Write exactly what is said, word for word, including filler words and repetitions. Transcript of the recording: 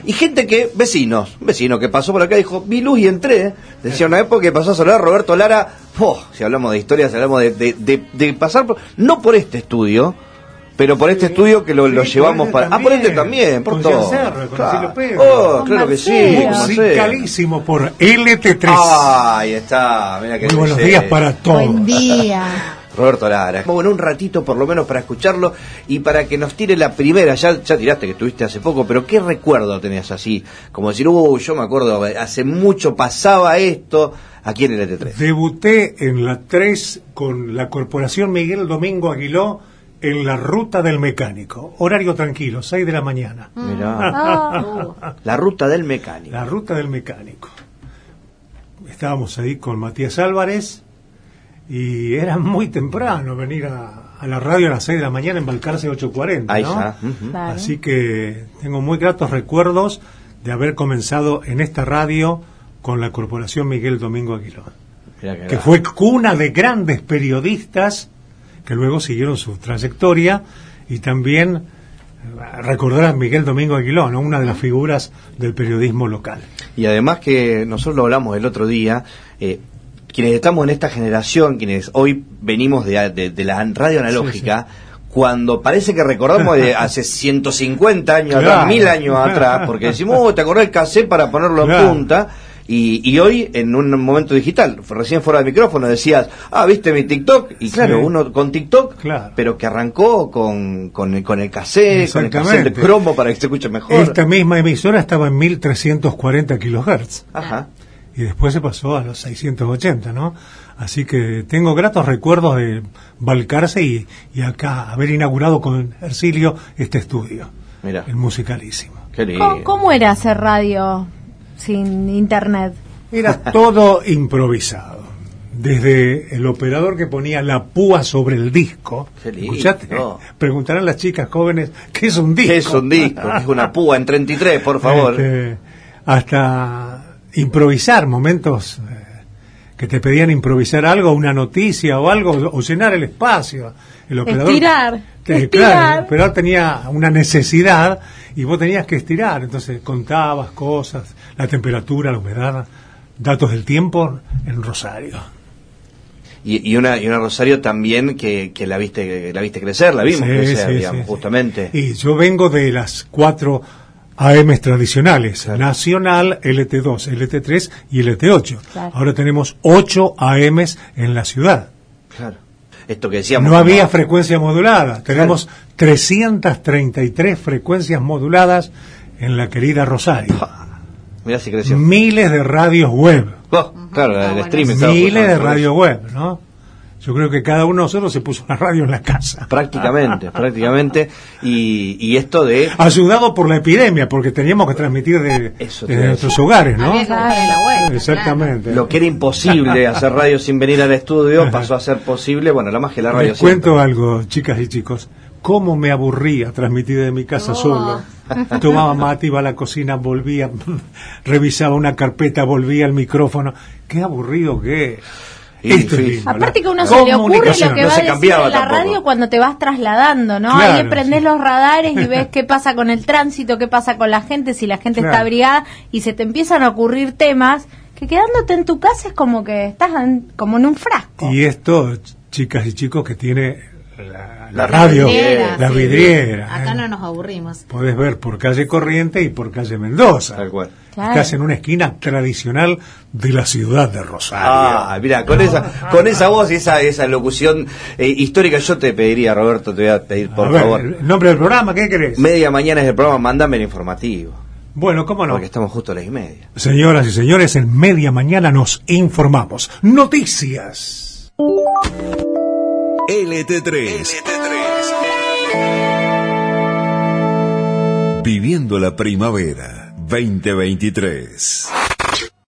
Y gente que, vecinos, vecino que pasó por acá, dijo, vi luz y entré. Decía una época que pasó a saludar a Roberto Lara. Oh, si hablamos de historias, si hablamos de, de, de, de pasar, por, no por este estudio, pero por este estudio que lo, sí, lo llevamos para... También. Ah, por este también, por con todo. Cerro, con claro. Oh, con claro Marcelo. Que sí. Musicalísimo por L T tres. Ah, ahí está. Mira que muy buenos sé. días para todos. Buen día. Roberto Lara. Bueno, un ratito por lo menos para escucharlo y para que nos tire la primera. Ya, ya tiraste que estuviste hace poco, pero ¿qué recuerdo tenías así? Como decir, uh, yo me acuerdo, hace mucho pasaba esto aquí en el L T tres. Debuté en la tres con la Corporación Miguel Domingo Aguiló en la Ruta del Mecánico. Horario tranquilo, seis de la mañana. Mirá. Oh. La Ruta del Mecánico. La Ruta del Mecánico. Estábamos ahí con Matías Álvarez y era muy temprano venir a, a la radio a las seis de la mañana, embarcarse ocho cuarenta, ahí ¿no? está. Uh-huh. Claro. Así que tengo muy gratos recuerdos de haber comenzado en esta radio con la Corporación Miguel Domingo Aguiló, que, que fue cuna de grandes periodistas que luego siguieron su trayectoria, y también recordar a Miguel Domingo Aguiló, ¿no? Una de las figuras del periodismo local. Y además que nosotros lo hablamos el otro día, eh, quienes estamos en esta generación, quienes hoy venimos de, de, de la radio analógica, sí, sí. Cuando parece que recordamos de hace ciento cincuenta años, claro, atrás, mil años atrás, porque decimos, oh, te acordás el cassette para ponerlo claro. en punta. Y, y hoy, en un momento digital, recién fuera del micrófono, decías, ah, ¿viste mi TikTok? Y claro, sí. uno con TikTok, claro. pero que arrancó con, con, con el cassette, con el cassette de cromo para que se escuche mejor. Esta misma emisora estaba en mil trescientos cuarenta kilohertz. Ajá. Y después se pasó a los seiscientos ochenta, ¿no? Así que tengo gratos recuerdos de Balcarce y, y acá haber inaugurado con Ercilio este estudio. Mirá. El Musicalísimo. Qué lindo. ¿Cómo, ¿Cómo era hacer radio sin internet? Era todo improvisado. Desde el operador que ponía la púa sobre el disco. ¿Escuchaste? No. Preguntarán las chicas jóvenes qué es un disco. ¿Qué es un disco? ¿Qué es una púa en treinta y tres, por favor? Este, hasta improvisar momentos eh, que te pedían improvisar algo, una noticia o algo, o llenar el espacio. El operador, estirar. Te, estirar. Claro, el operador tenía una necesidad y vos tenías que estirar. Entonces contabas cosas, la temperatura, la humedad, datos del tiempo en Rosario. Y, y una y una Rosario también que, que la viste la viste crecer, la vimos sí, crecer, sí, digamos, sí, justamente. Y yo vengo de las cuatro A Ms tradicionales, claro. Nacional, L T dos, L T tres y L T ocho. Claro. Ahora tenemos ocho A Ms en la ciudad. Claro. Esto que decíamos. No había frecuencia modulada. Tenemos claro. trescientas treinta y tres frecuencias moduladas en la querida Rosario. Mirá si creció. Miles de radios web. Oh, claro, el bueno, streaming. Miles de radios web, ¿no? Yo creo que cada uno de nosotros se puso una radio en la casa. Prácticamente, prácticamente. Y, y esto de... Ayudado por la epidemia, porque teníamos que transmitir de, de nuestros hogares, ¿no? Había que buscar la web. Exactamente. Claro. Lo que era imposible hacer radio sin venir al estudio pasó a ser posible. Bueno, la magia de la radio. Les cuento siempre. Algo, chicas y chicos. Cómo me aburría transmitir de mi casa oh. solo. Tomaba mate, iba a la cocina, volvía, revisaba una carpeta, volvía al micrófono. Qué aburrido que es. Esto es lindo, aparte que uno se le ocurre lo que no va a decir en la tampoco. radio cuando te vas trasladando, ¿no? Claro, ahí prendés sí. los radares y ves qué pasa con el tránsito, qué pasa con la gente, si la gente claro. está abrigada, y se te empiezan a ocurrir temas que quedándote en tu casa es como que estás en, como en un frasco. Y esto, chicas y chicos, que tiene la, la, la radio, vidriera, la sí. vidriera. Acá ¿eh? no nos aburrimos. Podés ver por calle Corriente y por calle Mendoza. Tal cual. Claro. Estás en una esquina tradicional de la ciudad de Rosario. Ah, mira, con esa con esa voz y esa esa locución eh, histórica, yo te pediría, Roberto, te voy a pedir, por a ver, favor. El nombre del programa, ¿qué querés? Media mañana es el programa, mándame el informativo. Bueno, ¿cómo no? Porque estamos justo a las y media. Señoras y señores, en media mañana nos informamos. Noticias. L T tres. L T tres. Viviendo la primavera veinte veintitrés.